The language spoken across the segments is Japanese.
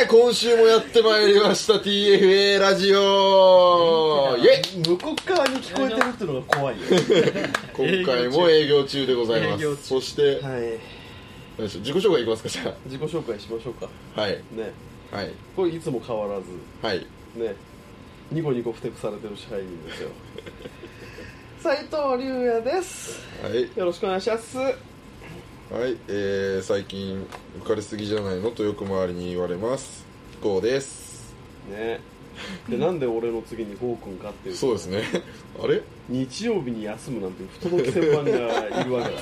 今週もやってまいりました TFA ラジオイエイ。 向こう側に聞こえてるっていうのが怖いよ今回も営業中でございます。そして、 はい、 自己紹介いきますか。じゃあ自己紹介しましょうか。 はいね、 はい、 これいつも変わらず、 はいね、ニコニコふてくされてる支配人ですよ斉藤龍也です。 はい、 よろしくお願いします。 はい、最近浮かれすぎじゃないのとよく周りに言われます。ゴーですね。でなんで俺の次にゴーくんかっていうと、 そうですねあれ日曜日に休むなんていう不届き先輩がいるわけだ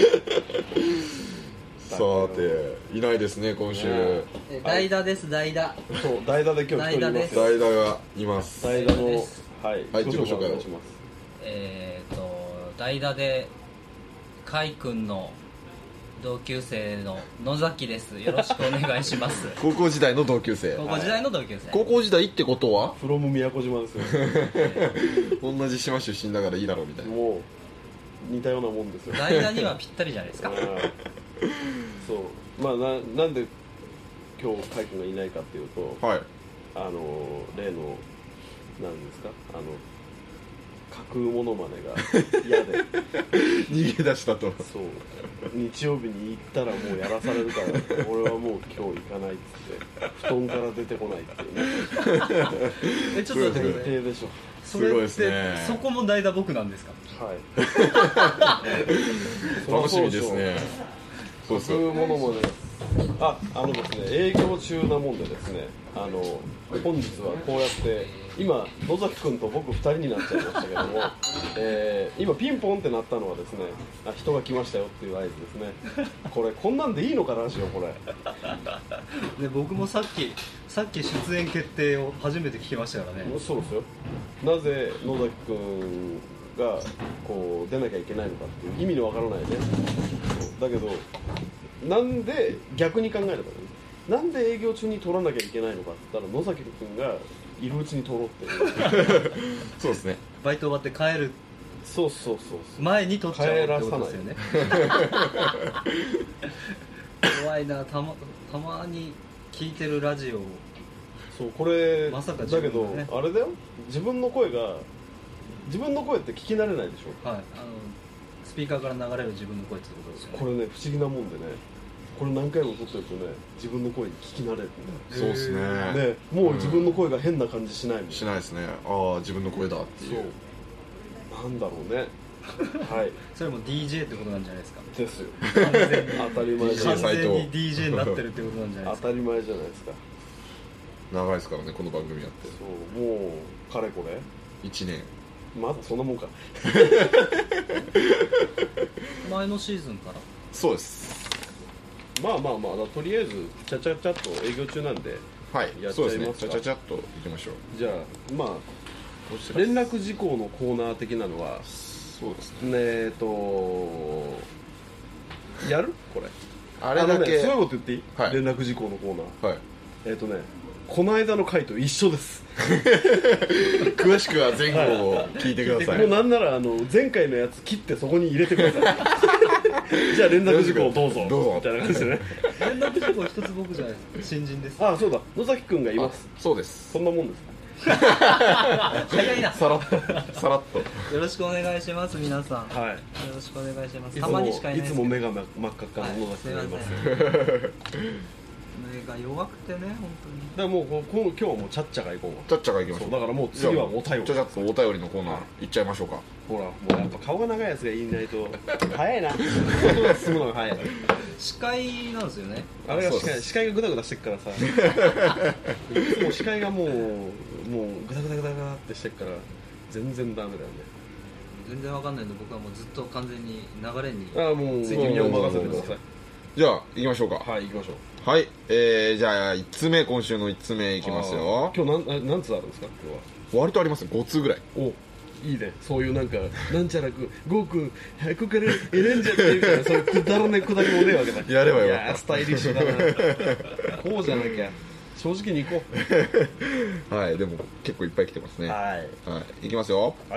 さていないですね今週、 代打です。代打、 そう代打で今日一人います。 代打がいます。 代打の、はい、 はい、自己紹介をします。 代打で海君の同級生の野崎です。よろしくお願いします高校時代の同級生。 高校時代の同級生、 高校時代ってことはフロム宮古島ですよ同じ島出身だからいいだろうみたいな。 もう似たようなもんですよ。 代打にはぴったりじゃないですかそうまあなんで今日海君がいないかっていうと、 はい、 例の何ですか、架空モノマネが嫌で逃げ出したと。 そう日曜日に行ったらもうやらされるから俺はもう今日行かないっつって布団から出てこないっていうねちょっと待ってください。 最低でしょ。 すごいですね。 そこも代打僕なんですか。 はい楽しみですね。 架空モノマネですね、営業中なもんでですね、本日はこうやって今野崎君と僕2人になっちゃいましたけども、今ピンポンってなったのはですね、人が来ましたよっていう合図ですね。これこんなんでいいのかラジオこれで僕もさっき出演決定を初めて聞きましたからね。 そうですよ。なぜ野崎君がこう出なきゃいけないのかっていう意味のわからないね。だけどなんで逆に考えればね、なんで営業中に取らなきゃいけないのかって言ったら野崎君がいるうちに取ろうってそうですね。 バイト終わって帰るそう前に取っちゃうってことですよね。怖いな。たまに聞いてるラジオ。 そうこれまさかだけどあれだよ、自分の声って聞き慣れないでしょ。 はい、スピーカーから流れる自分の声ってことですよね。 これね不思議なもんでね、これ何回も撮ってるとね自分の声に聞き慣れるんだよ。 そうですね。 ね、もう自分の声が変な感じしないもん。 しないですね。ああ自分の声だっていう。 そうなんだろうねはいそれも DJ ってことなんじゃないですか。 ですよ。 完全に当たり前じゃない。 完全に DJ になってるってことなんじゃないですか。 当たり前じゃないですか。 長いですからねこの番組やって。 そうもうかれこれ 1年。 まだそんなもんか前のシーズンからそうです。 まあとりあえずちゃっと営業中なんではいやっちゃいますか。 そうですね。ちゃっといきましょう。 じゃあ連絡事項のコーナー的なのはそうですね。 やるこれあれだけそういうこと言っていい、 はい、 連絡事項のコーナー。 はい。 この間の回と一緒です詳しくは前後を聞いてください。 もうなんなら前回のやつ切ってそこに入れてくださいじゃあ連絡事項どうぞみたいな感じでね連絡事項一つ僕じゃないです。新人です。 そうだ、野崎くんがいます。 そうです。 そんなもんです早いな。 さらっとよろしくお願いします皆さん。 はい、 よろしくお願いします。たまにしかいないですけど。 いつも目が真っ赤っかの野崎くんがいます。 目が弱くてね本当に。 だからもう今日はもうちゃっちゃが行こう。 ちゃっちゃが行きましょう。 だからもう次はお便り。 ちゃっとお便りのコーナー行っちゃいましょうか。 ほらもうやっぱ顔が長いやつがいないと早いな進むのが早い。 司会なんですよね。 あれが司会がグダグダしてっからさいつも司会がもうグダグダってしてっから全然ダメだよね。 全然わかんないんで僕はもうずっと完全に流れにもう責任を任せてください。 じゃあ行きましょうか。 はい行きましょう。 はい、じゃあ1つ目、今週の1つ目いきますよ。 今日何通あるんですか今日は。 割とありますね。5通ぐらい。 おいいね。そういうなんかなんちゃらくゴーくん100から選んじゃってるからそういうくだらねくだりもねえわけだ。 やればよかった。 いやスタイリッシュだなこうじゃなきゃ正直に行こうはいでも結構いっぱい来てますね。 はい、 いきますよ。 はい。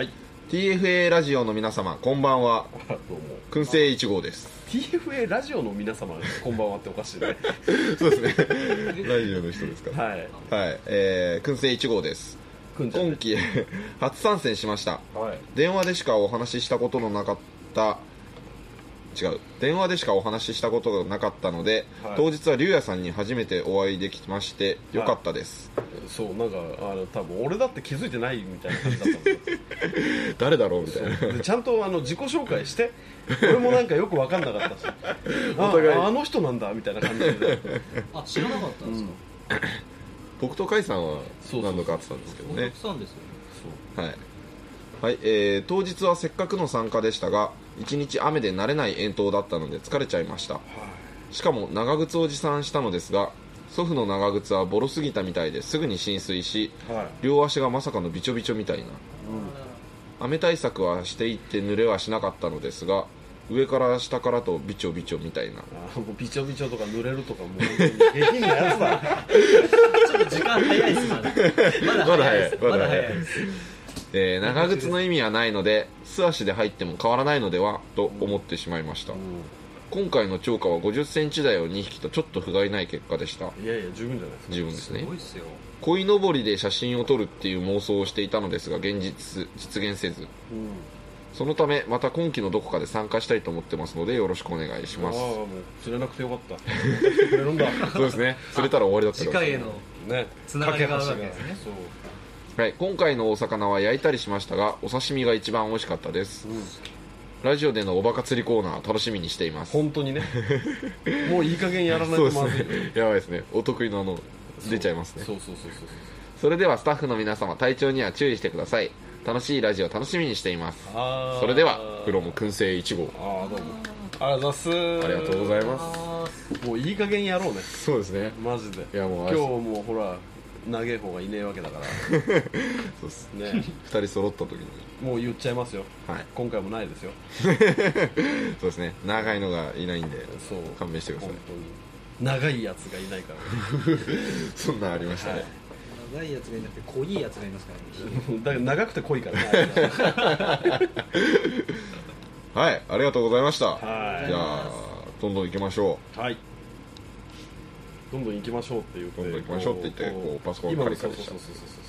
TFA ラジオの皆様こんばんは。 どうも。 燻製1号です。 TFA ラジオの皆様こんばんはっておかしいね。 そうですねラジオの人ですか。 はい。 はい、燻製1号です。 くんちゃん今期初参戦しました。 はい。 電話でしかお話ししたことのなかった電話でしかお話ししたことがなかったので、 はい、 当日は龍也さんに初めてお会いできましてよかったです、 はい、そうなんか多分俺だって気づいてないみたいな感じだったんですよ誰だろうみたいな。 でちゃんと自己紹介して俺もなんかよく分かんなかったしお互いあの人なんだみたいな感じであ、知らなかったんですか。 僕と甲斐さんは何度か会ってたんですけどね。 そうなんですよね。 はい、はい当日はせっかくの参加でしたが一日雨で慣れない遠投だったので疲れちゃいました、しかも長靴を持参したのですが祖父の長靴はボロすぎたみたいですぐに浸水し、両足がまさかのびちょびちょみたいな、雨対策はしていって濡れはしなかったのですが上から下からとびちょびちょみたいな。 もうびちょびちょとか濡れるとかもう下品なやつだちょっと時間早いですまだ早いです。まだ早いです。 長靴の意味はないので素足で入っても変わらないのではと思ってしまいました、今回の釣果は50センチ台を2匹とちょっと不甲斐ない結果でした。 いやいや十分じゃないですか。 十分ですね。 すごいっすよ。 鯉のぼりで写真を撮るっていう妄想をしていたのですが実現せず、そのためまた今期のどこかで参加したいと思ってますのでよろしくお願いします。 もう釣れなくてよかった釣れるんだそうですね、釣れたら終わりだった次から回へのつながりがあるわけですね。 そうはい、今回のお魚は焼いたりしましたがお刺身が一番美味しかったです、ラジオでのおバカ釣りコーナー楽しみにしています。 本当にねもういい加減やらないとまずい。 そうですね、やばいですね。お得意の出ちゃいますね。 そうそれではスタッフの皆様体調には注意してください。楽しいラジオ楽しみにしています。それではフロム燻製1号。 どうもありがとうございます。 ありがとうございます。 もういい加減やろうね。 そうですね、 マジで。 いやもう今日もほら長い方がいねえわけだからそうですね、2人揃った時にもう言っちゃいますよ、 はい、 今回もないですよそうですね、長いのがいないんでそう勘弁してください。 本当に長いやつがいないからそんなんありましたね、 長いやつがいなくて濃いやつがいますからねだから長くて濃いからねはい、ありがとうございました。 はい、 じゃあどんどん行きましょう。はい、どんどん行きましょうって言って、 どんどん行きましょうって言ってこうパソコンカリカリした。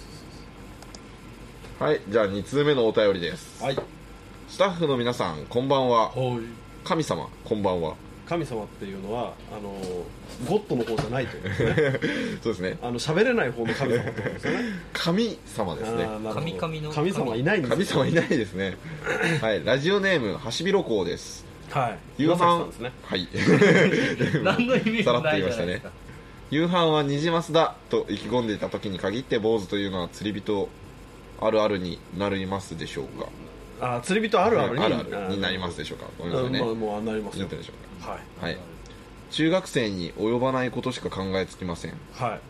そうはい、じゃあ2通目のお便りです。 はい、 スタッフの皆さんこんばんは。 はい、 神様こんばんは。 神様っていうのはゴッドの方じゃないということですねそうですね、 喋れない方の神様ってことですよね神様ですね。 神様いないんです。 神様いないですねはい、ラジオネームハシビロコウです。 はい、 夕飯ですね。 はい何の意味もないじゃないですか。 さらっと言いましたね。夕飯はニジマスだと意気込んでいた時に限って坊主というのは釣り人あるあるになりますでしょうか。 釣り人あるあるになりますでしょうか。ごめんなさいね。 もうなりますよ。 でしょうか。 はい、 中学生に及ばないことしか考えつきません。 はい、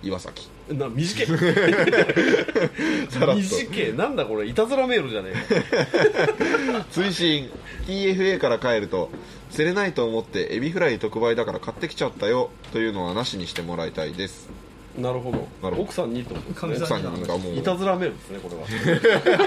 岩崎短いさらっと短い。なんだこれいたずらメールじゃねえか追伸 TFA から帰ると釣れないと思ってエビフライ特売だから買ってきちゃったよというのはなしにしてもらいたいです。 なるほど。奥さんにと奥さんがもういたずらメールですねこれ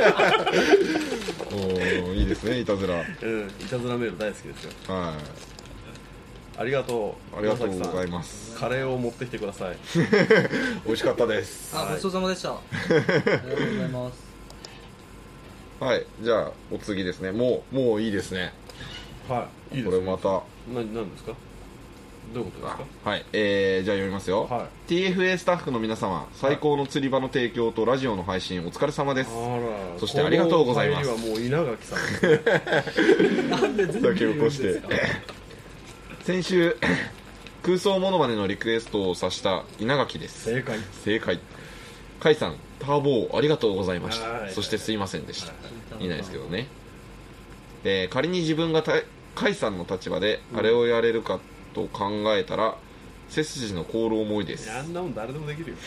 は。おいいですね、いたずら。 いたずらメール大好きですよ。 はい、 ありがとう。 ありがとうございます。 カレーを持ってきてください美味しかったです。 ごちそうさまでした。ありがとうございます。 はい、じゃあお次ですね。もういいですね。 はい、いいですね。 これまた何ですか。どういうことですか。 はい、じゃあ読みますよ。TFA スタッフの皆様、最高の釣り場の提供とラジオの配信お疲れ様です。そしてありがとうございます。 この帰りはもう稲垣さんですねなんで全部先を越して先週空想モノマネのリクエストを指した稲垣です。正解。甲斐さんターボーありがとうございました。そしてすいませんでした。いないですけどね。仮に自分が甲斐さんの立場であれをやれるかと考えたら背筋の凍る思いです。 あんなもん誰でもできるよ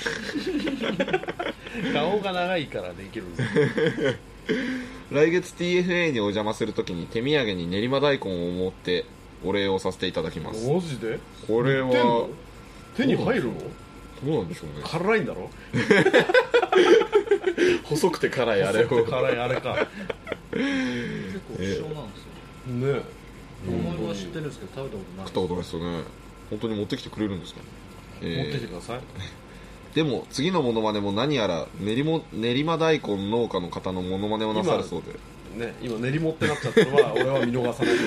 顔が長いからできるんです来月 TFA にお邪魔するときに手土産に練馬大根を持ってお礼をさせていただきます。 マジで。 これは手に入るの。 どうなんでしょうね。 辛いんだろ細くて辛いあれを細くて辛いあれか結構希少なんですよ。 ね僕は知ってるんですけど食べたことない。 食ったことないですよね。本当に持ってきてくれるんですかね。 持ってきてください。 でも次のモノマネも何やら練馬大根農家の方のモノマネをなさるそうで、 ね、今練り持ってなっちゃったのは俺は見逃さない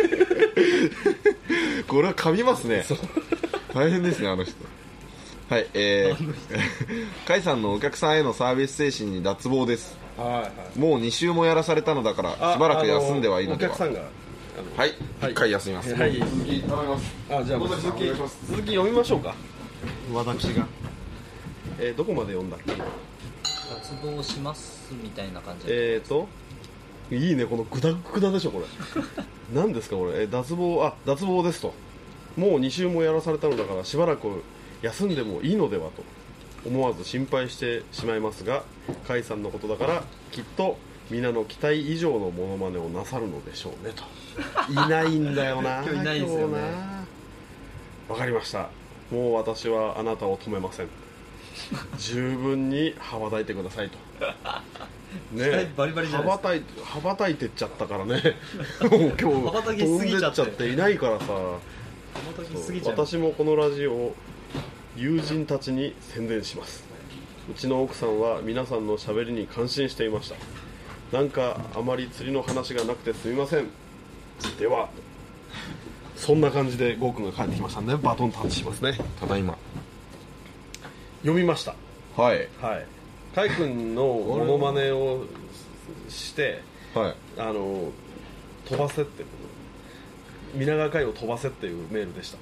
これは噛みますね。大変ですね、あの人。はい、甲斐さんのお客さんへのサービス精神に脱帽です。 はいはい。 もう2週もやらされたのだからしばらく休んではいいのでは。 お客さんがはい、1回休みます。 はい、 続き頼みます。 じゃあ続き読みましょうか、私が。どこまで読んだっけ。 脱帽しますみたいな感じで。 いいね、このグダグダでしょこれ何ですかこれ。脱帽ですと。もう2週もやらされたのだからしばらく休んでもいいのではと思わず心配してしまいますが、甲斐さんのことだからきっと皆の期待以上のモノマネをなさるのでしょうねと。いないんだよな今日いないですよね。 わかりました、もう私はあなたを止めません十分に羽ばたいてくださいとね、 バリバリじゃないですか。 羽ばたいてっちゃったからねもう今日羽ばたきすぎちゃって飛んでっちゃっていないからさ、私もこのラジオを友人たちに宣伝します。うちの奥さんは皆さんのしゃべりに感心していました。なんかあまり釣りの話がなくてすみません。ではそんな感じでゴーくんが帰ってきましたんでバトンタッチしますね。 ただいま。 読みました。 はいはい。カイ君のモノマネをしてはい。 飛ばせって皆川海を飛ばせっていうメールでした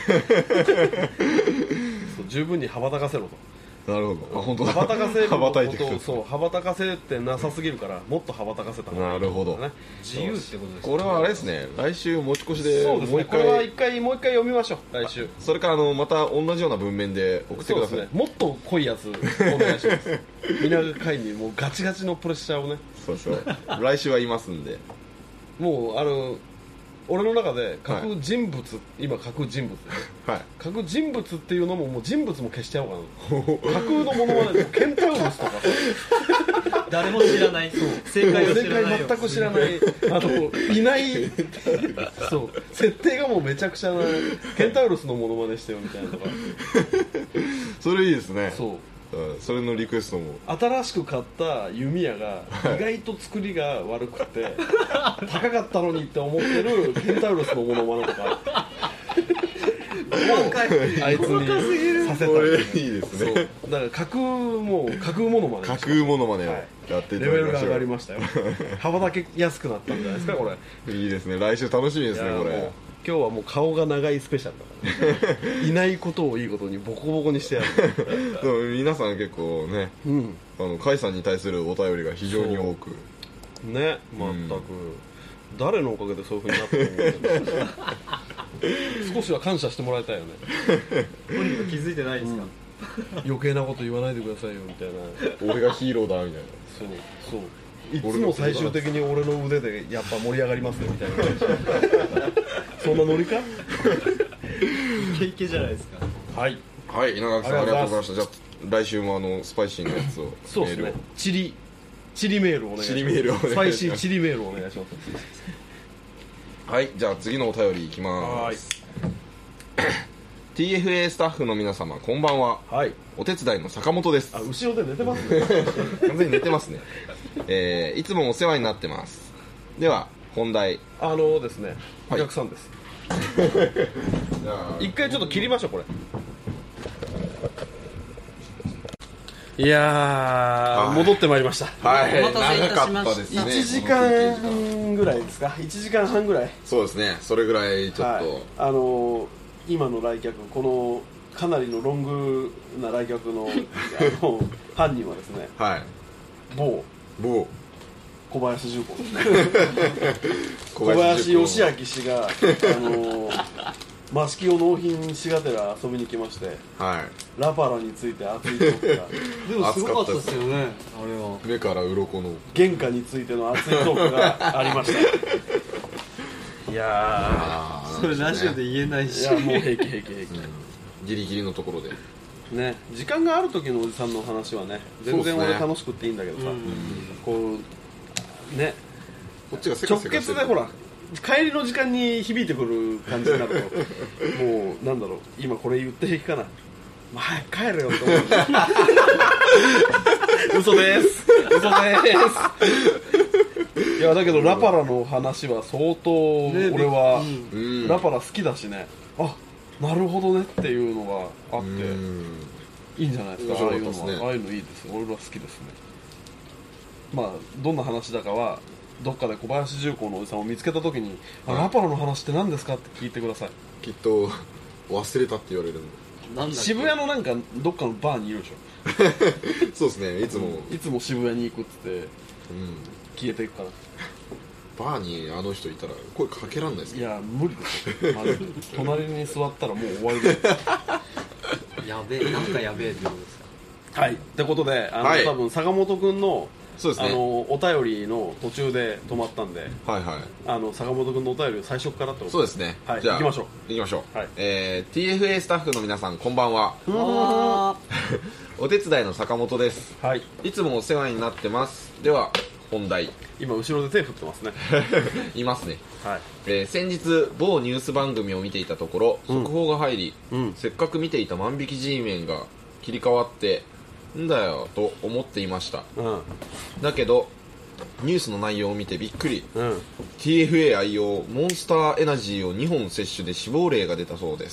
そう十分に羽ばたかせろと。 なるほど。あ、本当だ。 羽ばたかせる羽ばたいてくる。 ことをそう羽ばたかせってなさすぎるからもっと羽ばたかせた方がいいなるほど。 自由ってことですね。 これはあれですね。来週持ち越しでそうですね。これはもう一回読みましょう来週。 それからまた同じような文面で送ってください。 そうですね。もっと濃いやつお願いします皆川海にもうガチガチのプレッシャーをね。 そうそう。来週はいますんで。 もう俺の中で書く人物、今書く人物で、 はい。 書く人物っていうのももう人物も消しちゃおうかな架空のものまねケンタウロスとか誰も知らない。正解を知らないよ。 全く知らないいないそう設定がもうめちゃくちゃなケンタウロスのモノマネしてよみたいなのがそれいいですね。 そうそれのリクエストも。 新しく買った弓矢が意外と作りが悪くて高かったのにって思ってるケンタウロスのモノマネとかあいつにさせたこれいいですね。 そうだから架空モノマネ架空モノマネをやっていただきましょう。 レベルが上がりましたよ羽ばたけやすくなったんじゃないですかこれ。 いいですね。来週楽しみですねこれ。 今日はもう顔が長いスペシャルだから、いないことをいいことにボコボコにしてやるでも皆さん結構ね、甲斐さんに対するお便りが非常に多くね、全く、誰のおかげでそういう風になってるのか少しは感謝してもらいたいよね本人は気づいてないですか。 余計なこと言わないでくださいよみたいな。 俺がヒーローだみたいな。 そういつも最終的に俺の腕でやっぱ盛り上がりますよみたいなそんなノリかイケイケじゃないですか。 はいはい、稲垣さんありがとうございました。じゃあ来週もスパイシーなやつをそうですね。チリメールをお願いします。 チリメールをお願いします。 スパイシーチリメールをお願いします。 はい、じゃあ次のお便りいきます。TFA スタッフの皆様こんばんは。 はい。 お手伝いの坂本です。 後ろで寝てますね完全に寝てますね。いつもお世話になってます。では本題。 ですね、お客さんです。一回ちょっと切りましょうこれ。いやー、戻ってまいりました。 はい、 お待たせいたしました。 長かったですね。 1時間ぐらいですか。1時間半ぐらい。 そうですね。それぐらいちょっと、 はい、今の来客、このかなりのロングな来客の犯人はですね、 はい、 某小林重工ですね小林義明氏が益城を納品しがてら遊びに来まして、 はい、 ラパラについて熱いトークがでもすごかったですよね、あれは。 目から鱗の原価についての熱いトークがありましたいやー、それラジオで言えないし、 いやもう平気、 ギリギリのところで、 ね、時間がある時のおじさんの話はね全然俺楽しくっていいんだけどさ、こうねこっちがせか直せかしてる結でほら帰りの時間に響いてくる感じになるともうなんだろう今これ言って平気かな、まあ、早く帰れよって思う嘘ですいやだけどラパラの話は相当俺はラパラ好きだしね、あなるほどねっていうのがあっていいんじゃないですか、ああいうのは、ああいうのいいですよ、俺は好きですね。まあどんな話だかはどっかで小林重工のおじさんを見つけた時に、ラパラの話って何ですかって聞いてください。 きっと忘れたって言われるん渋谷のなんかどっかのバーにいるでしょそうですね、いつも渋谷に行くっつって消えていくから、 バーにあの人いたら声かけらんないですか。 いや無理ですよ隣に座ったらもう終わりですやべえ、なんかやべえってことですか。 はいってことで多分坂本くんのそうですね、 お便りの途中で止まったんで、 はいはい、 坂本君のお便りを最初からってことそうですね、 はい、 じゃあ行きましょう、 はい TFA スタッフの皆さんこんばんはお手伝いの坂本です、 はい、 いつもお世話になってます。では本題、 今後ろで手振ってますねいますね、 はい、 先日某ニュース番組を見ていたところ、速報が入り、せっかく見ていた万引き G メンが切り替わってんだよと思っていました、だけどニュースの内容を見てびっくり、TFA 愛用モンスターエナジーを2本摂取で死亡例が出たそうです。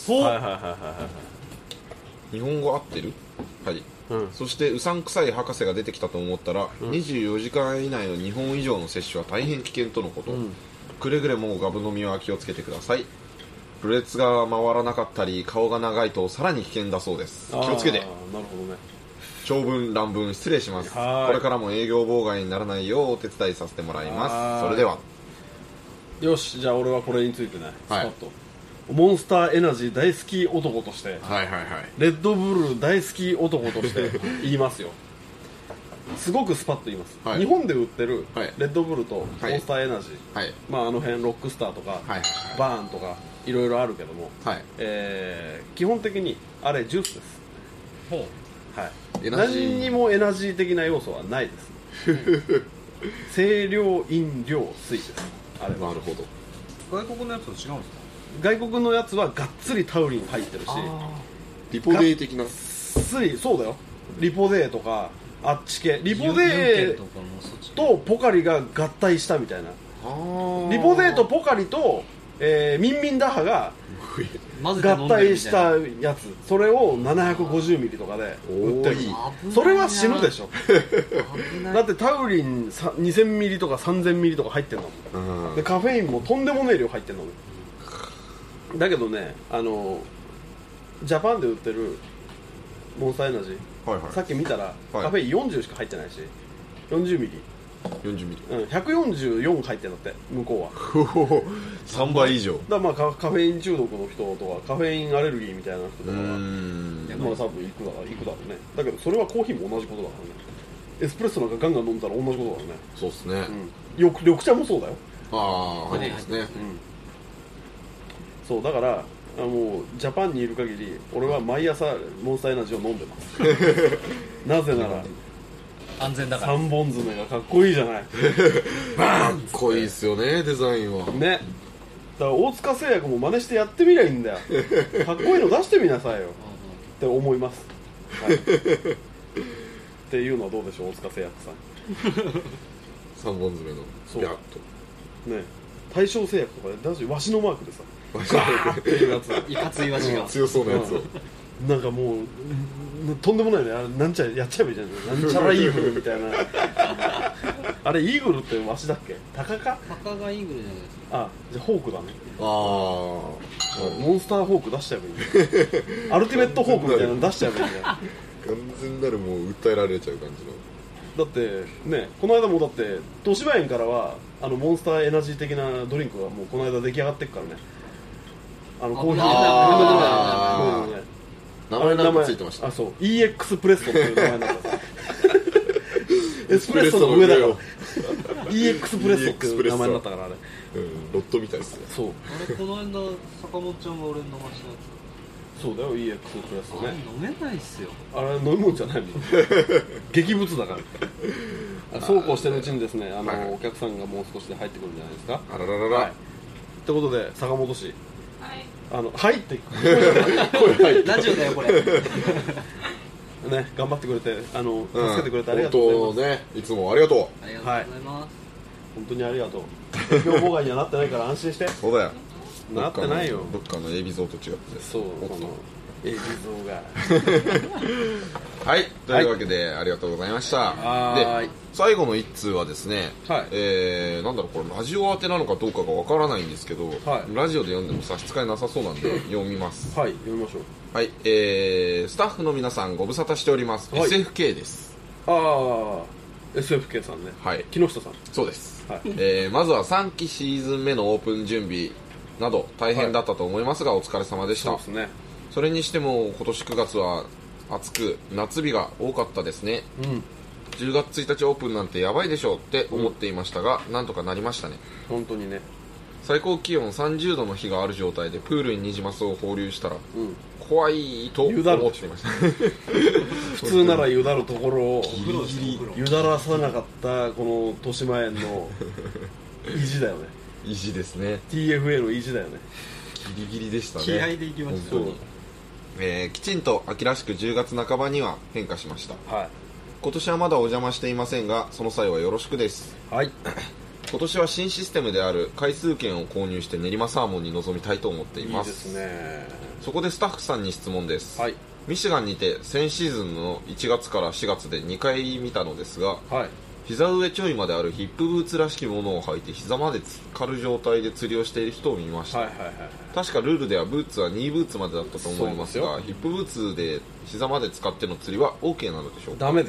日本語合ってる？はい、そしてうさんくさい博士が出てきたと思ったら、24時間以内の2本以上の摂取は大変危険とのこと、くれぐれもガブ飲みは気をつけてください。ろれつが回らなかったり顔が長いとさらに危険だそうです。気をつけて。 なるほどね。 長文乱文失礼します。これからも営業妨害にならないようお手伝いさせてもらいます。それでは。 よし、じゃあ俺はこれについてね、スパッとモンスターエナジー大好き男として、レッドブル大好き男として言いますよすごくスパッと言います、日本で売ってるレッドブルとモンスターエナジー、まああの辺ロックスターとか、バーンとかいろいろあるけども、基本的にあれジュースです。何にもエナジー的な要素はないです清涼飲料水です。あれは。 なるほど。 外国のやつと違うんですか？ 外国のやつはがっつりタウリン入ってるし、 リポデー的なそうだよ、リポデーとかあっち系、リポデーとポカリが合体したみたいな。リポデーとポカリと、ミンミンダハが合体したやつ、それを750ミリとかで売ってる。それは死ぬでしょだってタウリン2000ミリとか3000ミリとか入ってんのもん。でカフェインもとんでもねえ量入ってんのもん。だけどね、ジャパンで売ってるモンスターエナジー、さっき見たら、カフェイン40しか入ってないし、40ミリ、144入ってんだって、向こうは 3倍以上だ。まあカフェイン中毒の人とかカフェインアレルギーみたいな人とかはまあ多分行くだろうね。だけどそれはコーヒーも同じことだからね。エスプレッソなんかガンガン飲んだら同じことだからね。 そうですね、 緑茶もそうだよ。 そうですね、 そうだからもうジャパンにいる限り俺は毎朝モンスターエナジーを飲んでますなぜなら安全だから。 3本爪がかっこいいじゃないかっこいいっすよね、デザインはね。だから大塚製薬も真似してやってみりゃいいんだよかっこいいの出してみなさいよって思います、っていうのはどうでしょう、大塚製薬さん 3本爪のビャッとね。大正製薬とかで出しわしのマークでさガーっていうやついかついわしが強そうなやつを、 なんかもうとんでもないね。なんちゃやっちゃえばいいじゃん。なんちゃらイーグルみたいなあれイーグルってワシだっけ？タカか？ タカがイーグルじゃないですか。 あ、じゃあホークだね。モンスターホーク出しちゃえばいいアルティメットホークみたいなの出しちゃえばいいんだよ完全なるもう訴えられちゃう感じの。 だってね、この間もだって豊島園からはモンスターエナジー的なドリンクがもうこの間出来上がってっからね。コーヒーね、 名前なんかついてました。 そう EX プレッソっていう名前になったエスプレッソの上だから EX プレッソっていう名前になったからあれ、 ロットみたいですね。 そう、 あれこの間坂本ちゃんが俺に飲ましたやそうだよ EX プレストあれね。 飲めないっすよ。 あれ飲み物じゃないもん劇物だからそうこうしてるうちにですねはいお客さんがもう少しで入ってくるんじゃないですか。 あらららら、 はいってことで坂本氏入って声入ってラジオだよこれ。 ね頑張ってくれて助けてくれてありが本とうございます。 当ねいつもありがとありがとうございます。 本当にありがとう営業妨害にはなってないから安心してう。そうだよ。 なってないよどっかのエビゾーと違って。 そうおっとこの映像がはい、というわけで、ありがとうございました。 はーいで、最後の一通はですね、 はいなんだろう、これラジオ宛てなのかどうかがわからないんですけど、 はいラジオで読んでも差し支えなさそうなんで読みます。 はい読みましょう。 はい、スタッフの皆さんご無沙汰しております。 はい SFK です。 ああ SFK さんね。 はい木下さん。 そうです。 はいまずは3期シーズン目のオープン準備など大変だったと思いますが、お疲れ様でした。 そうですね。 それにしても今年9月は暑く夏日が多かったですね。 うん 10月1日オープンなんてやばいでしょうって思っていましたが、なんとかなりましたね。 本当にね。 最高気温30度の日がある状態でプールにニジマスを放流したらうん怖いと思っていました普通ならゆだるところをギリギリゆだらさなかったこの豊島園の意地だよね。 意地ですね。 TFA の意地だよね。 ギリギリでしたね。 気合でいきました本当に。きちんと秋らしく10月半ばには変化しました。 は今年はまだお邪魔していませんがその際はよろしくです。 いはい今年は新システムである回数券を購入して練馬サーモンに臨みたいと思っていま。 いいですすね。 そこでスタッフさんに質問です。 はいミシガンにて先シーズンの1月から4月で2回見たのですが、 はい膝上ちょいまであるヒップブーツらしきものを履いて膝まで浸かる状態で釣りをしている人を見ました。 はいはいはい確かルールではブーツは2ブーツまでだったと思いますそうが、ヒップブーツで膝まで使っての釣りは OK なのでしょうか。 ダメです。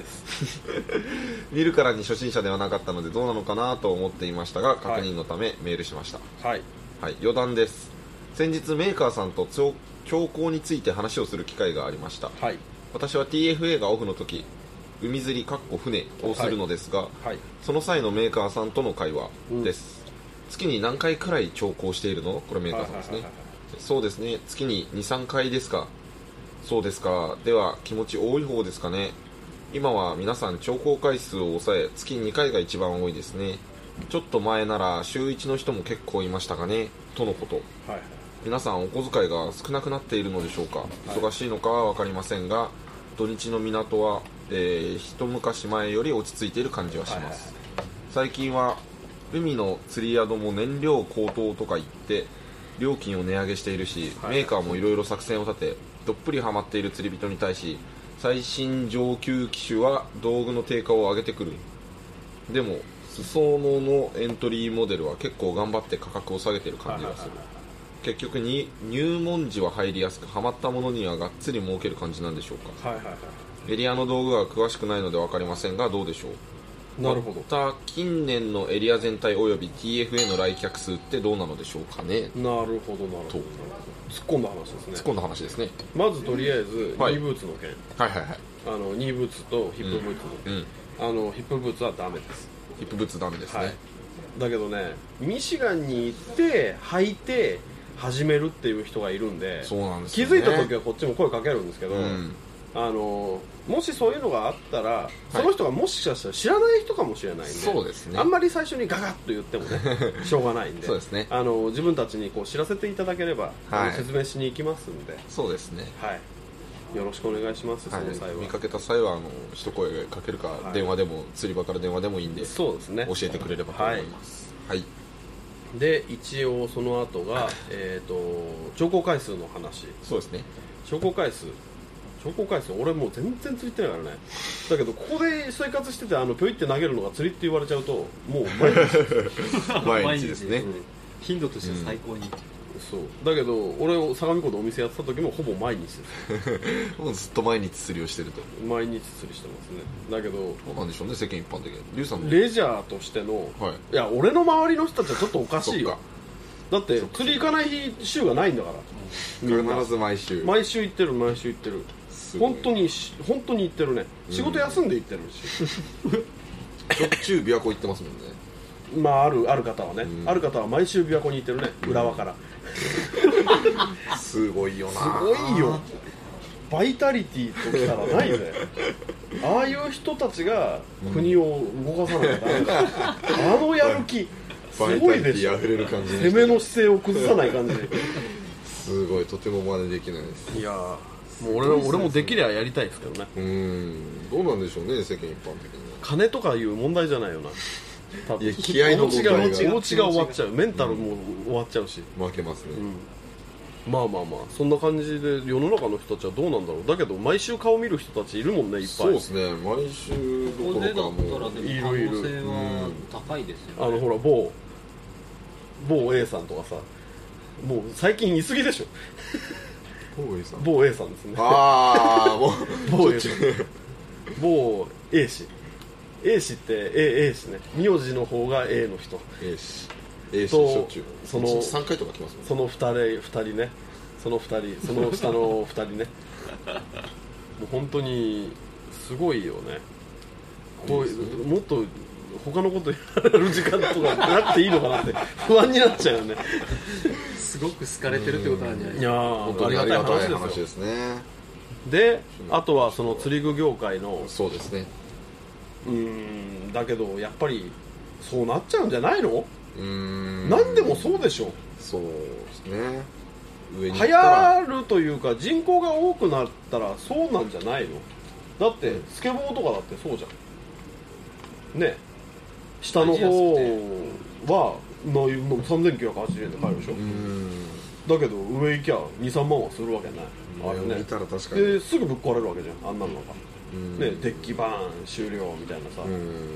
見るからに初心者ではなかったのでどうなのかなと思っていましたが、確認のためメールしました。 はいはい、余談です。先日メーカーさんと兆候について話をする機会がありました。 はい私は TFA がオフの時海釣り船をするのですが、 はいその際のメーカーさんとの会話です、月に何回くらい調校しているの？これメーカーさんですね。 はいはいはいそうですね、月に 2,3 回ですか。そうですか。では気持ち多い方ですかね。今は皆さん調校回数を抑え月2回が一番多いですね。ちょっと前なら週1の人も結構いましたがね、とのこと。 はいはい皆さんお小遣いが少なくなっているのでしょうか。忙しいのかは分かりませんが、土日の港は、一昔前より落ち着いている感じはします。最近は海の釣り宿も燃料高騰とか言って料金を値上げしているし、メーカーもいろいろ作戦を立てどっぷりハマっている釣り人に対し最新上級機種は道具の定価を上げてくる。でも裾野のエントリーモデルは結構頑張って価格を下げている感じがする。結局に入門時は入りやすくハマったものにはがっつり儲ける感じなんでしょうか。 はいはいはエリアの道具は詳しくないので分かりませんがどうでしょう。 い。なるほど。 また近年のエリア全体および TFA の来客数ってどうなのでしょうかね。 なるほどなるほど。突っ込んだ話ですね。 突っ込んだ話ですね。 まずとりあえずはいニーブーツの件、 はいはいはい。 ニーブーツとヒップブーツのうん。 件、ヒップブーツはダメです。 ヒップブーツダメですね。 はい。だけどね、ミシガンに行って履いて始めるっていう人がいるんで、 そうなんです気よね。 づいた時はこっちも声かけるんですけど、 うん。 もしそういうのがあったら、その人がもしかしたら知らない人かもしれないんで、 そうですね。 あんまり最初にガガッと言ってもねしょうがないんで、 そうですね。 自分たちにこう知らせていただければ、 はい説明しに行きますんで、 そうですね。 はい、よろしくお願いします。 はいその際は見かけた際は一声かけるか、 はい電話でも釣り場から電話でもいいんでそうですね、 教えてくれればと思います。はい。 で一応その後が乗降回数の話。 そうですね。 乗降回数俺もう全然釣りってないからね。だけどここで生活しててぴょいって投げるのが釣りって言われちゃうともう毎日毎日ですね。 頻度としては最高に、 そうだけど俺相模湖でお店やってた時もほぼ毎日です。 もうずっと毎日釣りをしてると。 毎日釣りしてますね。だけどどうなんでしょうね、世間一般的に。リュウさんも。 レジャーとしての、 はい。 いや俺の周りの人たちはちょっとおかしいよそっか。 だって釣り行かない週がないんだから、みんな必ず毎週。 毎週行ってるすごい本当に行ってるね。仕事休んで行ってるし、 しょっちゅう琵琶湖行ってますもんね。 まあある方はね、ある方は毎週琵琶湖に行ってるね、浦和から。 すごいよな。 すごいよ。バイタリティときたらないぜ。ああいう人たちが国を動かさなきゃダメだ。あのやる気すごいでしょ。 バイタリティ溢れる感じ。 攻めの姿勢を崩さない感じ。 すごい、とても真似できないです。 いやもう俺もできりゃやりたいですけどね。 どうなんでしょうね、世間一般的には。 金とかいう問題じゃないよな。多分いや、気合の問題が。 気持ちが終わっちゃう。メンタルも終わっちゃうし。 負けますね。 まあそんな感じで世の中の人たちはどうなんだろう。だけど毎週顔見る人たちいるもんね、いっぱい。 そうですね、毎週どころかもういる可能性は高いですよね。 ほら某 A さんとかさ、もう最近言い過ぎでしょ。某 A さんですね。 ああ、もう某 A さん。某 A 氏。A 氏って A 氏ね。名字の方が A の人。 A 氏しょっちゅうその 3回とか来ますもんね。 その2人ね、その下の2人ね。もう本当にすごいよね。こうもっと他のことやる時間とかなくていいのかなって不安になっちゃうよね。 すごく好かれてるってことなんじゃないですか。 いや本当にありがたい話ですね。 で、あとはその釣り具業界のそうですね。 だけどやっぱりそうなっちゃうんじゃないの？何でもそうでしょ。 そうですね。 流行るというか人口が多くなったらそうなんじゃないの？だってスケボーとかだってそうじゃんね。下の方は3980円で買えるでしょ。だけど上行きゃ 2,3 万はするわけない。あれね。 見たら確かに。 ですぐぶっ壊れるわけじゃん、あんなのが。ね、デッキバーン終了みたいなさ。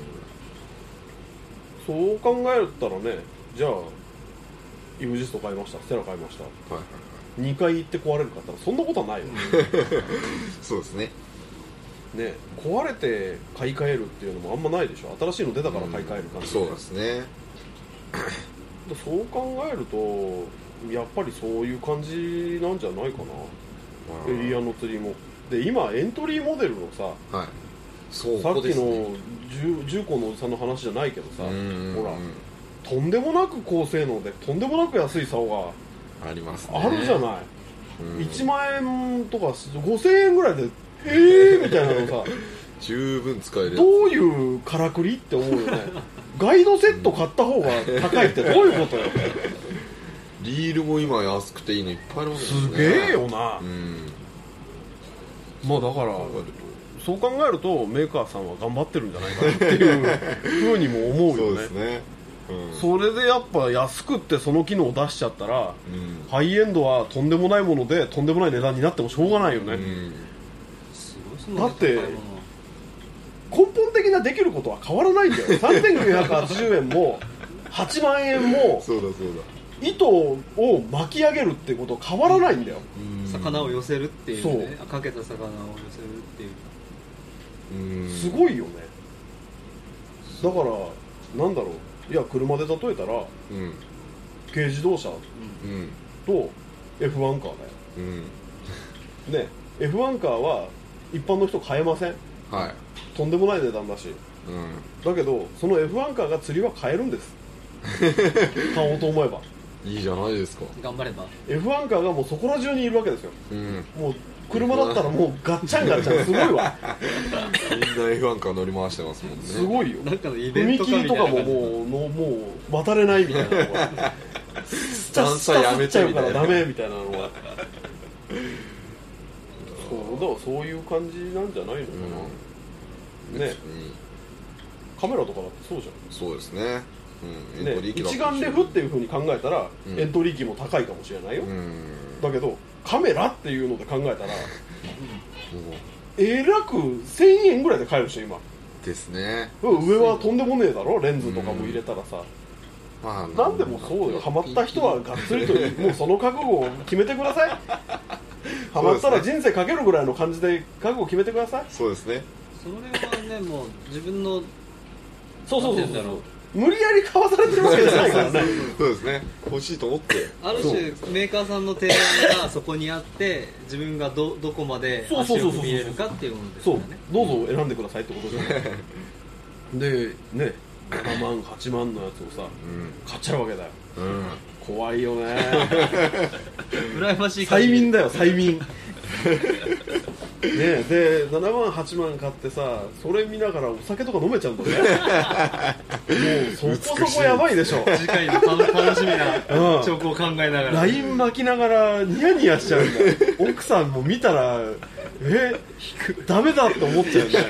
そう考えたらね、じゃあイブジスト買いました、ステラ買いました、2回行って壊れるかったらそんなことはないよね。 そうですね。 ね、壊れて買い替えるっていうのもあんまないでしょ。新しいの出たから買い替える感じ、 そうですね。 そう考えるとやっぱりそういう感じなんじゃないかな、エリアの釣りも。で今エントリーモデルのさ、 そうさっきですね、 の重工のおじさんの話じゃないけどさ、ほらとんでもなく高性能でとんでもなく安い竿がありますね。 あるじゃない、1万円とか5000円ぐらいでみたいなのさ十分使える。 どういうからくりって思うよね。ガイドセット買った方が高いってどういうことよ。 リールも今安くていいのいっぱいあるわけですね。 すげえよな。まあだからそう考えるとメーカーさんは頑張ってるんじゃないかなっていうふうにも思うよね。 そうですね。 それでやっぱ安くってその機能を出しちゃったら、ハイエンドはとんでもないものでとんでもない値段になってもしょうがないよね。だって根本的なできることは変わらないんだよ。3980円も8万円もそうだ糸を巻き上げるってことは変わらないんだよ。 魚を寄せるっていうね、かけた魚を寄せるっていう、 すごいよね。だからなんだろう、いや車で例えたら、軽自動車と F1 カーだよ、ね。F1 カーは一般の人買えません、とんでもない値段だし、だけどその F1 カーが釣りは買えるんです。買おうと思えばいいじゃないですか。 頑張れば F1 カーがもうそこら中にいるわけですよ、もう車だったらもうガッチャンガッチャンすごいわ。 みんな F1 カー乗り回してますもんね。 すごいよ。 なんかのイベントかみたいな踏切とかももう渡れないみたいなのが段差やめちゃうみたいなダメみたいなのがそういう感じなんじゃないのかな、ね。カメラとかだってそうじゃん。 そうですね。 一眼レフっていう風に考えたら、エントリー機も高いかもしれないよ、だけどカメラっていうので考えたらえらく1000円ぐらいで買えるでしょ今ですね。 上はとんでもねえだろ、レンズとかも入れたらさ、なんでもそうよ。ハマった人はがっつりともうその覚悟を決めてください。ハマったら人生かけるぐらいの感じで覚悟を決めてください。 そうですね。 それはね、もう自分のそう無理やり買わされてるわけじゃないからね。 そうですね。欲しいと思ってある種メーカーさんの提案がそこにあって自分がどこまで足を踏み入れるかっていうものですよね。 そう、どうぞ選んでくださいってことじゃない。でね、 7万8万のやつをさ、買っちゃうわけだよ、怖いよね羨ましい感じ催眠だよ催眠ねで7万8万買ってさ、それ見ながらお酒とか飲めちゃうんだねもうそこそこやばいでしょ次回の楽しみな兆候を考えながら LINE 巻きながらニヤニヤしちゃうんだよ奥さんも見たらダメだって思っちゃうんだよ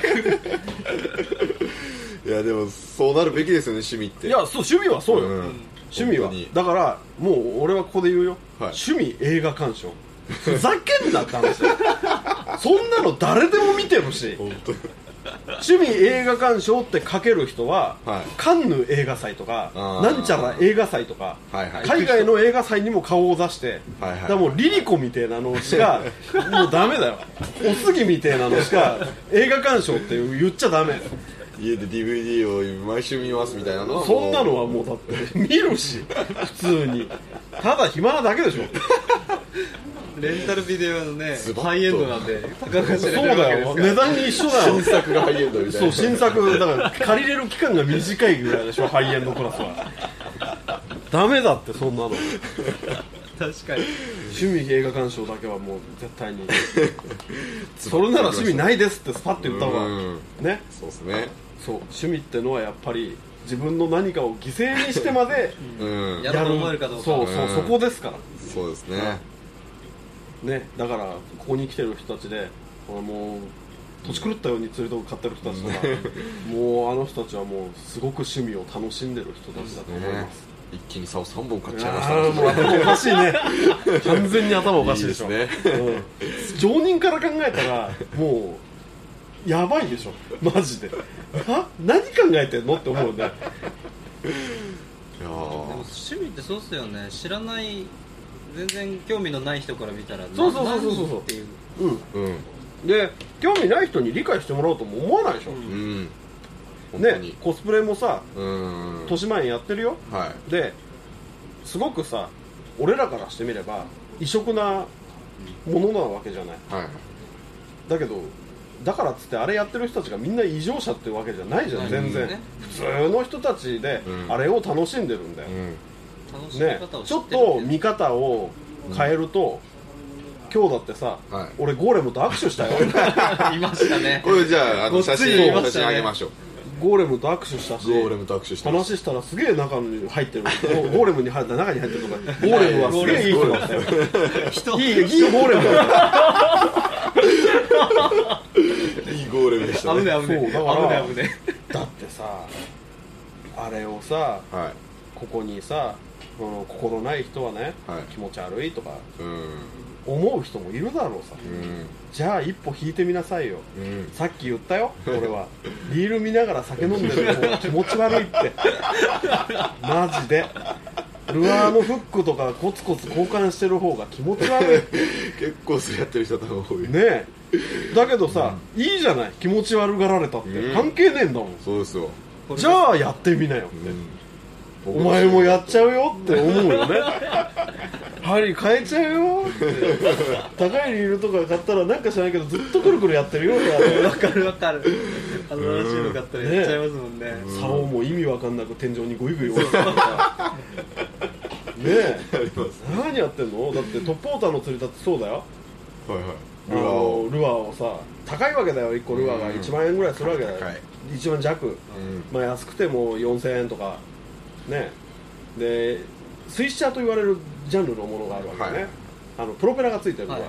いやでもそうなるべきですよね、趣味って。 いやそう趣味はそうよ、趣味はだからもう俺はここで言うよ、趣味映画鑑賞ふざけんなって話そんなの誰でも見てるし趣味映画鑑賞って書ける人は、カンヌ映画祭とかなんちゃら映画祭とか、海外の映画祭にも顔を出して、だからもうリリコみたいなのしかもうダメだよ、おすぎみたいなのしか映画鑑賞って言っちゃダメ。 家で DVD を毎週見ますみたいなのはそんなのはもうだって見るし普通にただ暇なだけでしょレンタルビデオのねハイエンドなんで高が知れてそうるわけだよ、 ですから値段に一緒だよ新作がハイエンドみたいな。 そう新作だから借りれる期間が短いぐらいでしょハイエンドクラスはダメだってそんなの確かに趣味映画鑑賞だけはもう絶対にそれなら趣味ないですってスパッて言った方がね。 そうですね。 そう趣味ってのはやっぱり自分の何かを犠牲にしてまでやろうと思えるかどうか、 そうそこですからそうですね。 ね、だからここに来てる人たちでもう土地狂ったように釣り道具買ってる人たちとかもうあの人たちはもうすごく趣味を楽しんでる人たちだと思います、 一気に竿3本買っちゃいましたね。もう頭おかしいね完全に頭おかしいでしょ。 いいですね、 常人から考えたらもうやばいでしょマジで何考えてんのって思うね。 いやでも趣味ってそうっすよね、知らない全然興味のない人から見たらそう何っていう、 で興味ない人に理解してもらおうとも思わないでしょ、ね、コスプレもさ豊島園やってるよ、ですごくさ俺らからしてみれば異色なものなわけじゃない、だけどだからっつってあれやってる人たちがみんな異常者ってわけじゃないじゃん、全然、普通の人たちであれを楽しんでるんだよ、ね、ちょっと見方を変えると、今日だってさ、俺ゴーレムと握手したよいましたね。 これじゃあ写真あげましょう。 ゴーレムと握手したし、 ゴーレムと握手した話したらすげえ中に入ってるゴーレムに入った中に入ってるとか、ゴーレムはすげえいい人だったよいいゴーレムだったいいゴーレムでしたね。 危ね危ね危ね。 だってさあれをさ、ここにさ心ない人はね、気持ち悪いとか思う人もいるだろうさ、じゃあ一歩引いてみなさいよ、さっき言ったよ俺はリール見ながら酒飲んでる方が気持ち悪いってマジでルアーのフックとかコツコツ交換してる方が気持ち悪い結構それやってる人多分多いねえ。だけどさ、いいじゃない気持ち悪がられたって、関係ねえんだもん。 そうですよ。 じゃあやってみなよって、お前もやっちゃうよって思うよね針変えちゃうよって高いリールとか買ったらなんか知らないけどずっとくるくるやってるよわかるわかる、新しいの買ったらやっちゃいますもんね。 竿も意味わかんなく天井にグイグイ置いてたらねえ何やってんの。だってトップウォーターの釣りだってそうだよ、ルアーをさ高いわけだよ、1個ルアーが1万円ぐらいするわけだよ、1万弱、まあ安くても4000円とかね。でスイッシャーと言われるジャンルのものがあるわけね、プロペラがついてるから、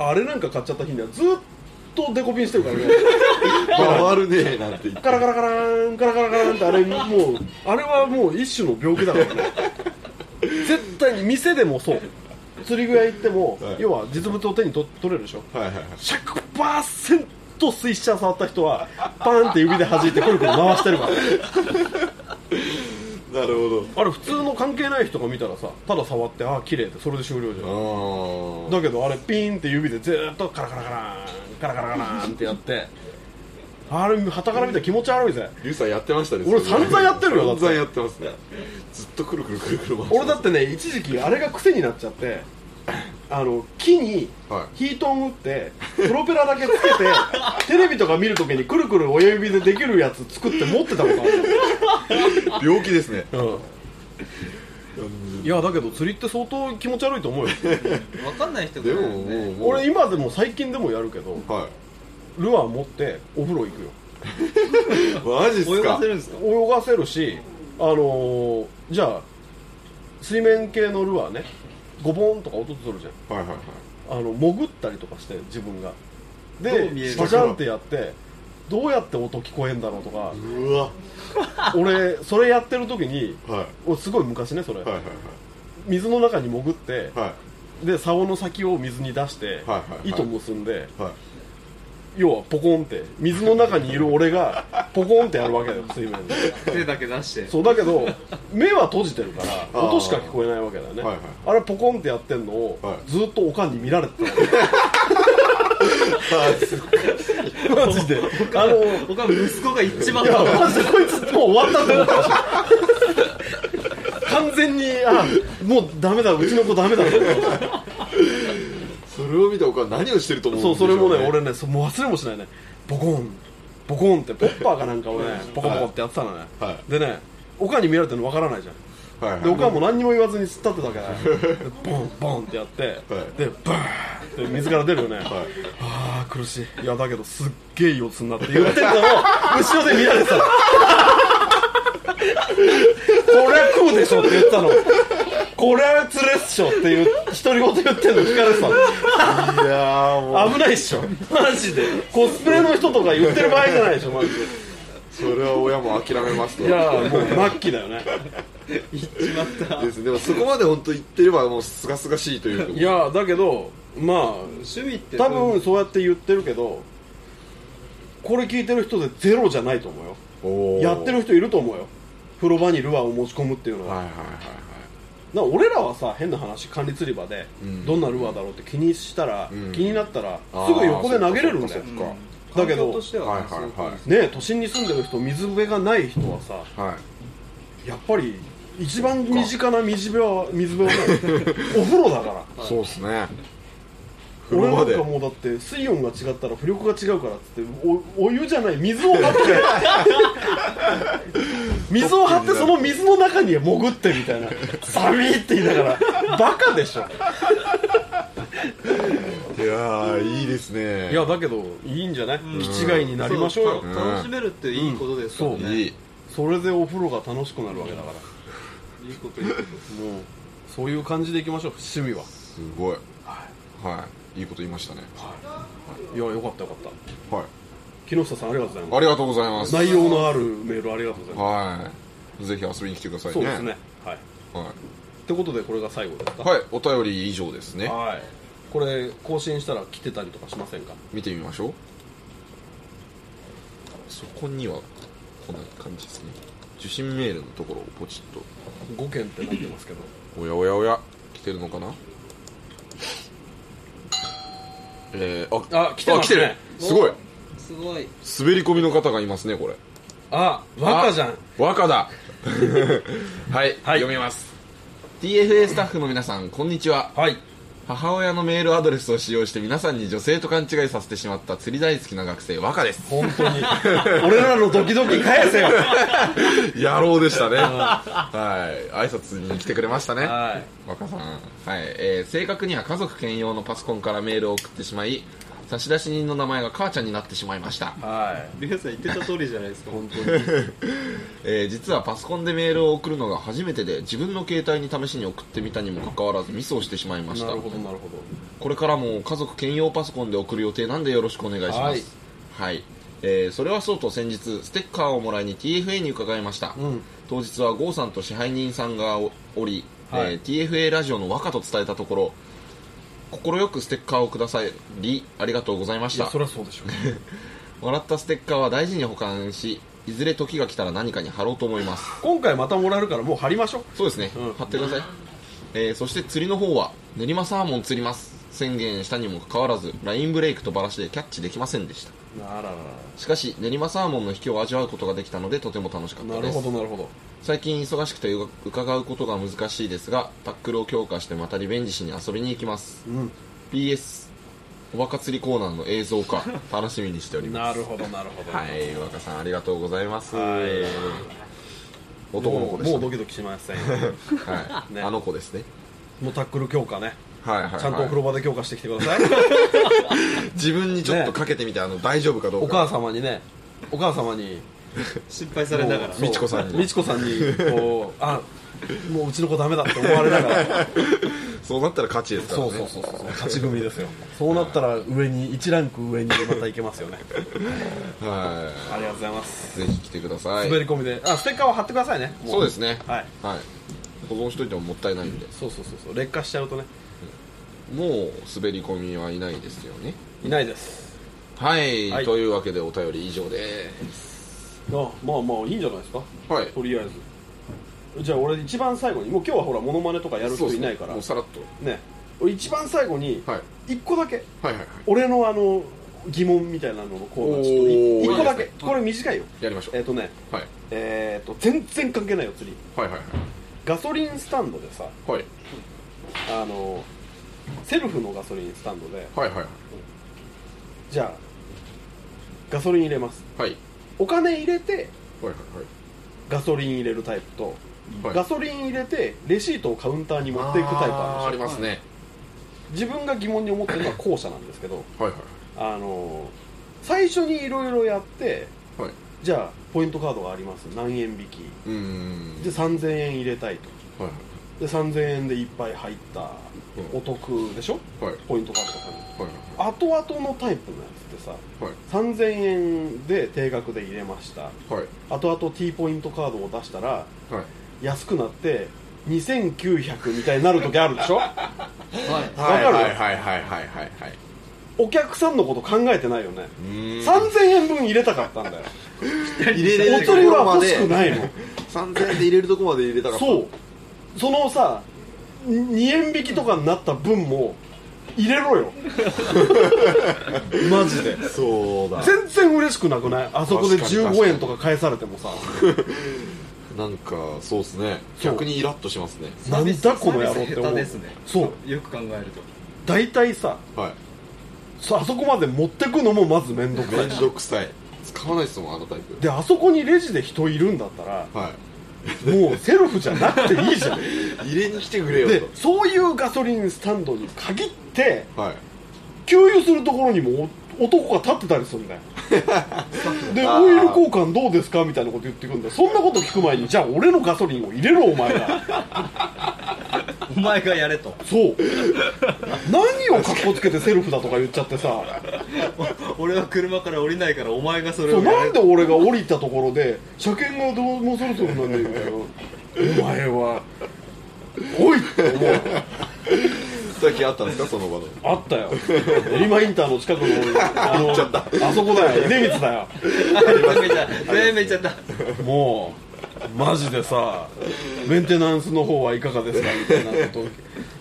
あれなんか買っちゃった日にはずっとデコピンしてるからね回るねなんて言ってカラカラカラーンカラカラカラーンってあれはもう一種の病気だからね絶対に店でもそう、釣り具屋行っても、要は実物を手に取れるでしょ、100% スイッシャー触った人はパーンって指で弾いてくるくる回してるからなるほど。 あれ普通の関係ない人が見たらさ、ただ触ってああ綺麗でそれで終了じゃん。だけどあれピーンって指でずっとカラカラカラーンカラカラカラーンってやってあれ旗から見たら気持ち悪いぜ。 リュウさんやってましたね。 俺散々やってるよ。 散々やってますね。ずっとくるくるくるくる回して。 俺だってね一時期あれが癖になっちゃって木にヒートン打ってプロペラだけつけてテレビとか見るときにくるくる親指でできるやつ作って持ってたことある。 病気ですね。 いやだけど釣りって相当気持ち悪いと思うよ。 分かんない人がでいるよもね。 もう俺今でも最近でもやるけど、 はルアー持ってお風呂行くよ。 い。マジっす泳がか。 せるんですか？ 泳がせるし、じゃあ水面系のルアーね、ゴボンとか音するじゃん。 はいはいはい。 潜ったりとかして自分がどでう見えるバジャンってやってどうやって音聞こえんだろうとか、 うわ。 俺それやってる時に、 は俺すごい昔ねそれ、 いはいはい水の中に潜ってはいはいで竿の先を水に出して、 はいはい糸結んで、 はい。 要はポコンって水の中にいる俺がポコンってやるわけだよ水面で。 手だけ出して。 そうだけど目は閉じてるからあー音しか聞こえないわけだよね、 はいはいあれポコンってやってんのを、 はいずっとおかんに見られてたの。マジで僕は息子が一番いやマジでこいつもう終わったと思ったらしい。完全にもうダメだうちの子ダメだと思ったらしい。 それを見たおかん何をしてると思うんそうでしょそれもね俺ねもう忘れもしないね。ボコンボコンってポッパーかなんかをねポコポコってやってたのね、 はでねおかんに見られてるの分からないじゃん。 はいはいでおかんも何にも言わずに突っ立ってたわけだよ。でボンボンってやって、でバーンって水から出るよね、あー苦しい。いやだけどすっげえいい音すんなって言ってるのを後ろで見られてたの。これは食うでしょって言ってたの。これは釣れっしょっていう独り言言ってんの聞かれてたの。 いやもう危ないっしょマジで。コスプレの人とか言ってる場合じゃないでしょマジで。 それは親も諦めますと。 いやもう末期だよね。 言っちまった。 です。でもそこまで本当言ってればもうすがすがしいというか。 いやだけどまあ趣味って多分そうやって言ってるけどこれ聞いてる人でゼロじゃないと思うよ。 おーやってる人いると思うよ。風呂場にルアーを持ち込むっていうのは、 はいはいはい俺らはさ変な話管理釣り場で、 うんどんなルアーだろうって気にしたら、 うん気になったらはい。 すぐ横で投げれるんだよそっかそっかだけど環境としてはねはいはいはいすごくいいですね都心に住んでる人水辺がない人はさはい。 やっぱり一番身近な水辺はねお風呂だからそうですね。風俺なん呂場でかもうだって水温が違ったら浮力が違うからっつってお湯じゃない水を張って水を張ってその水の中に潜ってみたいな寒いって言いながらバカでしょ。 いやーいいですね。 いやだけどいいんじゃない、気違いになりましょうよ。 そう楽しめるっていいことですからね。 いい。 それでお風呂が楽しくなるわけだからいいこといいこと。 もうそういう感じでいきましょう趣味は。 すごい。はい。いいこと言いましたね。 いやよかったよかったはい。 木下さんありがとうございます。 ありがとうございます。 内容のあるメールありがとうございまはい。ぜひ遊びに来てくださいす。 ね。 そうですね。はい。 はってことでこれが最後ですか。 い。はい。お便り以上ですね。 はい。これ更新したら来てたりとかしませんか。 見てみましょう。そこにはこんな感じですね。受信メールのところをポチッと。 5件ってなってますけど。 おやおやおや、来てるのかな。 来てますね。 来てる。すごい。 すごい。 滑り込みの方がいますね、これ。 あ、若じゃん。 和歌だ。はい、 はい読みます。TFA スタッフの皆さん、こんにちは。 はい。 母親のメールアドレスを使用して皆さんに女性と勘違いさせてしまった釣り大好きな学生和歌です。 本当に俺らのドキドキ返せよ。 野郎でしたね。はい挨拶に来てくれましたね。 は和歌さん、はい正確には家族兼用のパソコンからメールを送ってしまい、差出人の名前が母ちゃんになってしまいました。 い。は皆さん言ってた通りじゃないですか。 い。本当に。 実はパソコンでメールを送るのが初めてで、自分の携帯に試しに送ってみたにもかかわらずミスをしてしまいました。 なるほどなるほこれからも家族兼用パソコンで送る予定なんでよろしくお願いします。はい、それはそうと先日ステッカーをもらいに TFA に伺いました。 ど。うん。 当日は郷さんと支配人さんがおり、 はい TFA ラジオの和歌と伝えたところ、快くステッカーをくださりありがとうございました。 いやそりゃそうでしょう。 もらったステッカーは大事に保管し、いずれ時が来たら何かに貼ろうと思います。 今回またもらえるからもう貼りましょう。 そうですね、 うん貼ってください。そして釣りの方は練馬サーモン釣ります宣言したにもかかわらずラインブレイクとバラシでキャッチできませんでした。 あららら。 しかし練馬サーモンの引きを味わうことができたのでとても楽しかったです。 なるほどなるほど。 最近忙しくて伺うことが難しいですが、タックルを強化してまたリベンジしに遊びに行きます、PS おバカ釣りコーナーの映像化楽しみにしております。 なるほどなるほど。 はい、若さんありがとうございます。 男の子でした、 もうドキドキしませんはい、 ね、 あの子ですね。 もうタックル強化ね、 はいはいはい、 ちゃんとお風呂場で強化してきてください自分にちょっとかけてみて、大丈夫かどうか。 お母様に心配されながら美智子さんにこうもううちの子ダメだって思われながらそうなったら勝ちですからね。 そう勝ち組ですよ。そうなったら上に1ランク上にまたいけますよねはい、 ありがとうございます。 ぜひ来てください。 滑り込みでステッカーは貼ってくださいね。 そうですね、 はい、 はい、保存しといてももったいないんで。 そう劣化しちゃうとね。 もう滑り込みはいないですよね。 いないです。 はい、 はい、 というわけでお便り以上です。 まあいいんじゃないですか。 はい、 とりあえずじゃあ俺一番最後に、もう今日はほらモノマネとかやる人いないから、 もうさらっとね、俺一番最後に1個だけ、 はいはいはい、 俺の疑問みたいなののコーナーちょっと1個だけ、これ短いよ。 やりましょう。 はい、全然関係ないよ釣り。 はいはいはい。 ガソリンスタンドでさ、 はい、 セルフのガソリンスタンドで、 はいはいはい、 じゃあガソリン入れます、 はい、 お金入れて、 はいはいはい、 ガソリン入れるタイプと、 はい、 ガソリン入れてレシートをカウンターに持っていくタイプありますね。 自分が疑問に思ってるのは後者なんですけどはいはい、 最初にいろいろやって、 はい、 じゃあポイントカードがあります、何円引きで3000円入れたいと、はい、で3000円でいっぱい入ったお得でしょ、はい、ポイントカードとかに、はい、後々のタイプのやつってさ、はい、3000円で定額で入れました、はい、後々 T ポイントカードを出したら、はい、安くなって2900みたいになる時あるでしょはい、分かる？はいはいはいはいはい。お客さんのこと考えてないよね。3000円分入れたかったんだよ。 入れれるところろまで欲しくないの。 3000円で入れるところまで入れたかった。 そう。そのさ、2円引きとかになった分も入れろよ。マジで。 そうだ。 全然嬉しくなくない？あそこで15円とか返されてもさ。 なんかそうですね。逆にイラッとしますね。 なんだこの野郎って思う。 ですね。 そう。 よく考えると。 大体さ、はい、あそこまで持ってくのもまずめんどくさい。 めんどくさい。使わないですもん、あのタイプ。 で、あそこにレジで人いるんだったら、はい、もうセルフじゃなくていいじゃん。 入れに来てくれよと。 で、そういうガソリンスタンドに限って、 はい、 給油するところにも男が立ってたりするんだよ。で、オイル交換どうですかみたいなこと言ってくるんだよ。そんなこと聞く前に、じゃあ俺のガソリンを入れろお前が。 お前がやれと。 そう何をかっこつけてセルフだとか言っちゃってさ俺は車から降りないからお前がそれをやれ。 なんで俺が降りたところで車検がどうもそろそろなんだよみたいな。お前はおいって思う。 最近あったんですか、その場で。 あったよ。練馬インターの近くのあそこだよ、出光だよ。 全部いっちゃった。 もうマジでさ、メンテナンスの方はいかがですかみたいなこと、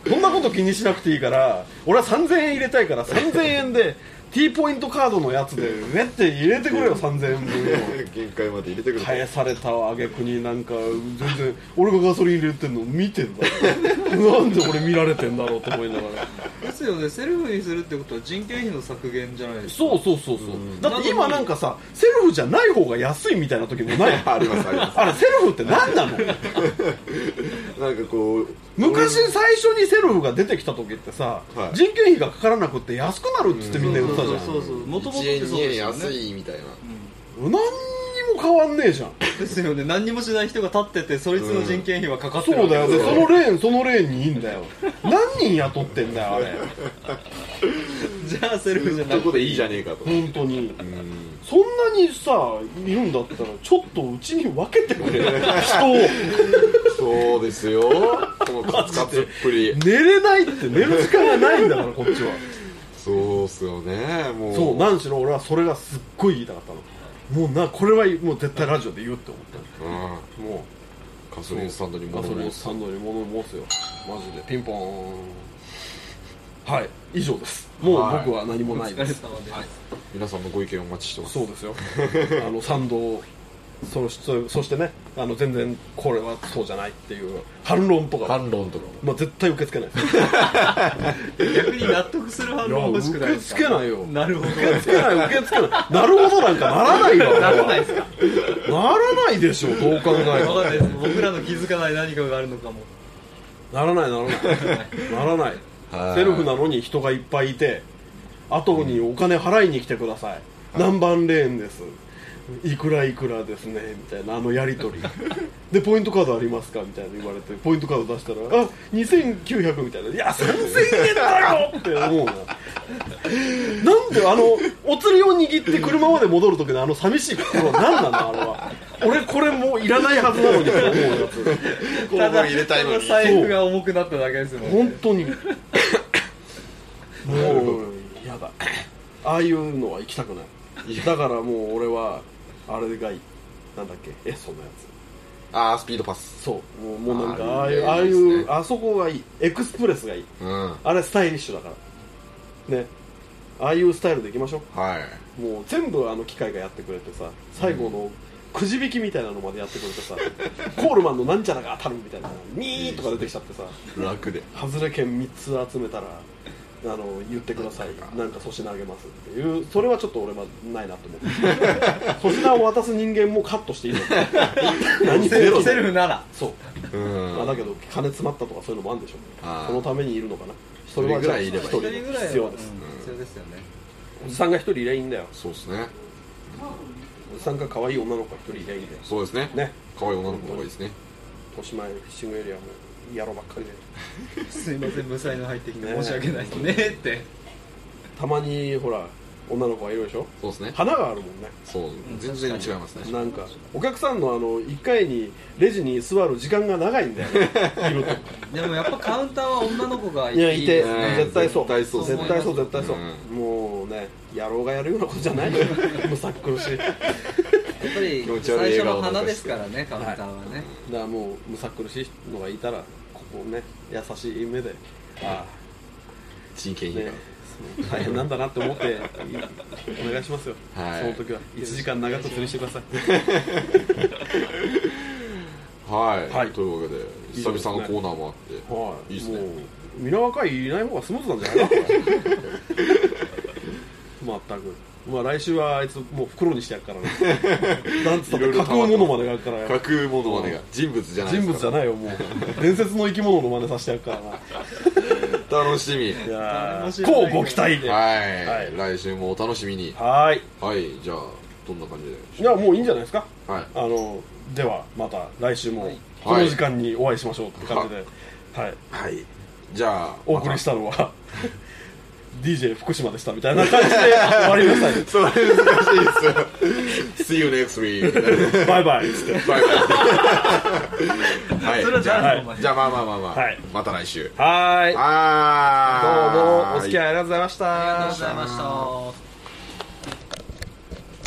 そんなこと気にしなくていいから、俺は3000円入れたいから3000円で T ポイントカードのやつでめって入れてくれよ、3000円分を。 限界まで入れてくれ。 返されたあげくになんか全然俺がガソリン入れてんの見てんだろ。なんで俺見られてんだろうと思いながら。 ですよね、セルフにするってことは人件費の削減じゃないですか。 そうだって今なんかさ、セルフじゃない方が安いみたいな時もないありますあります。 あれセルフって何なの？ なんかこう昔最初にセルフが出てきた時ってさ、はい、人件費がかからなくって安くなるっつってみんな言ってたじゃん。 そう元々 ってそうですよね。1円2円安いみたいな、 何にも変わんねえじゃん。 ですよね。何にもしない人が立っててそいつの人件費はかかってる。 そうだよ。でそのレーンにいいんだよ。何人雇ってんだよあれ。 じゃあセルフじゃなくていいじゃねえかと。 本当にそんなにさいるんだったらちょっとうちに分けてくれ人を。 そうですよ、このカツカツっぷり。 寝れないって、寝る時間がないんだからこっちは。 そうっすよね。もうそう、何しろ俺はそれがすっごい言いたかったの。もうこれはもう絶対ラジオで言うって思ったの。もうガソリンスタンドに物申すよ、 マジでピンポーン。 はい以上です。もう僕は何もないです。 お疲れ様です。 皆さんのご意見をお待ちしてます。 そうですよ賛同そしてね全然これはそうじゃないっていう反論とか、まあ、絶対受け付けないです逆に納得する反論欲しくないですか。 受け付けないよ。 なるほど。 受け付けないなるほどなんかならないわならないですか。 ならないでしょどう考えても。 分かんないです。僕らの気づかない何かがあるのかも。 ならないならないセルフなのに人がいっぱいいて後にお金払いに来てください、何番レーンですいくらいくらですねみたいなやり取りでポイントカードありますかみたいな言われてポイントカード出したら2900みたいな、いや3000円だよって思うななんでお釣りを握って車まで戻る時の寂しい心は何なのあれは。俺これもういらないはずなのにと思うやつただ入れたいのに財布が重くなっただけですもんね。 本当にもうやだああいうのは行きたくない。だからもう俺はあれがいい、なんだっけそんなやつ、 スピードパス。 そうもうなんかああいうあそこがいい、エクスプレスがいい、あれスタイリッシュだからね。ああいうスタイルでいきましょう。もう全部機械がやってくれてさ、最後のくじ引きみたいなのまでやってくれてさ、コールマンのなんちゃらが当たるみたいなニーとか出てきちゃってさ、 楽で外れ券3つ集めたら言ってください、なんか粗品あげますっていう、それはちょっと俺はないなと思って粗品を渡す人間もカットしていいの何セルフならそう、だけど金詰まったとかそういうのもあるんでしょ。そのためにいるのかな。それはじゃあ1人必要です。 必要ですよね。 おじさんが1人いりゃいいんだよ。 そうですね。 おじさんが可愛い女の子が1人いりゃいいんだよ。 そうですね。可愛い女の子がいいですね。 豊島フィッシングエリアも野郎ばっかりですいません無才の入ってきて申し訳ないねってたまにほら女の子がいるでしょ。 そうですね。 花があるもんね。 そう全然違いますね。 なんかお客さんの1回にレジに座る時間が長いんだよねいると。 でもやっぱカウンターは女の子がいて絶対そう絶対そうもうね野郎がやるようなことじゃないむさっ苦しいやっぱり最初の花ですからねカウンターはね。 だからもうむさ苦しいのがいたらここね優しい目で真剣に大変なんだなって思ってお願いしますよ。その時は1時間長く釣りしてくださいはい、というわけで久々のコーナーもあっていいですね。 皆若いいない方がスムーズなんじゃないかな全く。来週はあいつもう袋にしてやるからねなんつったって架空物までがあるから架空物までが人物じゃないですか。 人物じゃないよもう伝説の生き物の真似させてやるからな楽しみ。 こうご期待で。 来週もお楽しみに。 はい、 じゃあどんな感じで。 いやもういいんじゃないですか。ではまた来週もこの時間にお会いしましょうって感じでじゃあお送りしたのはDJ 福島でしたみたいな感じで終わりなさい。 それ難しいです。See you next week バイバイっつってバイバイ。 それはじゃあまた来週。 はい、どうもお付き合いありがとうございました。 ありがとうございました。